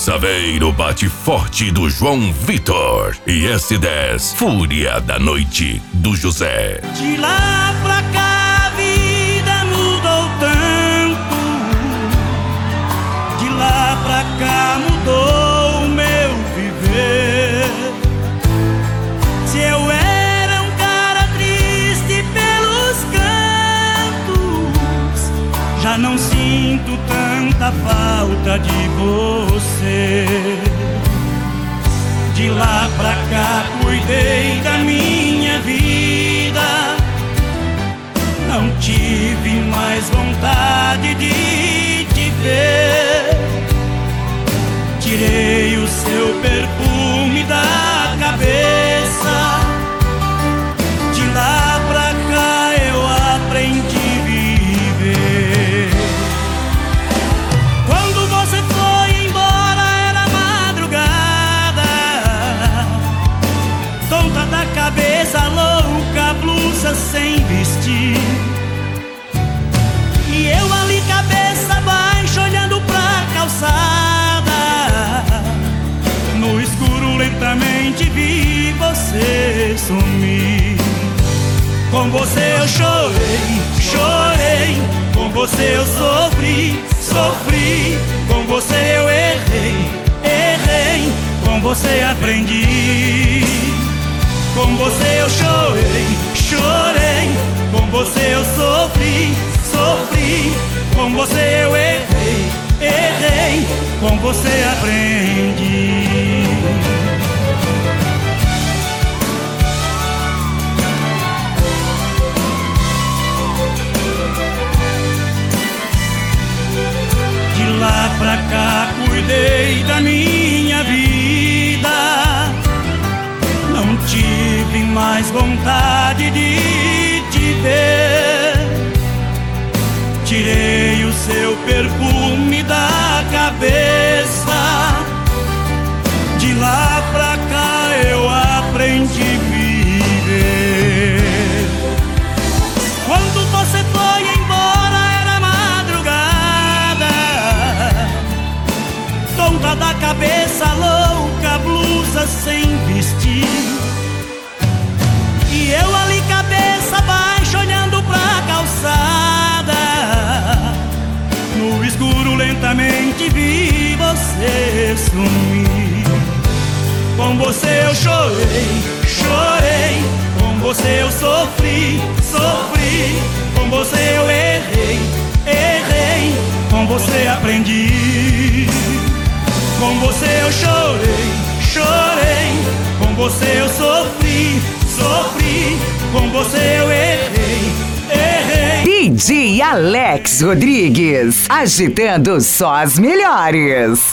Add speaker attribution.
Speaker 1: Saveiro bate forte do João Vitor e S10 Fúria da Noite do José.
Speaker 2: De lá pra cá a vida mudou tanto, de lá pra cá mudou o meu viver. Se eu era um cara triste pelos cantos, já não sinto tanta falta de você. De lá pra cá cuidei da minha vida, não tive mais vontade de te ver. Tirei o seu perfume da cabeça, de lá pra cá eu aprendi a viver. Quando você foi embora era madrugada, tonta da cabeça, louca, blusa sem vestir, e eu ali cabeça baixa olhando pra calçada. No escuro lentamente vi você sumir. Com você eu chorei, chorei, com você eu sofri, sofri, com você eu errei, errei, com você aprendi. Com você eu chorei, chorei, com você eu sofri, sofri, com você eu errei, errei, com você aprendi. De lá pra cá cuidei da minha vida, não tive mais vontade de te ver. Tirei o seu perfume da cabeça, de lá pra cá eu aprendi a viver. Quando você foi embora era madrugada, tonta da cabeça, louca, blusa sem vestir, e eu ali cabeça baixa olhando pra calçada. No escuro lentamente vi você sumir. Com você eu chorei, chorei, com você eu sofri, sofri, com você eu errei, errei, com você aprendi. Com você eu chorei, chorei, com você eu sofri, sofri, com você eu errei, errei.
Speaker 3: DJ Alex Rodrigues, agitando só as melhores.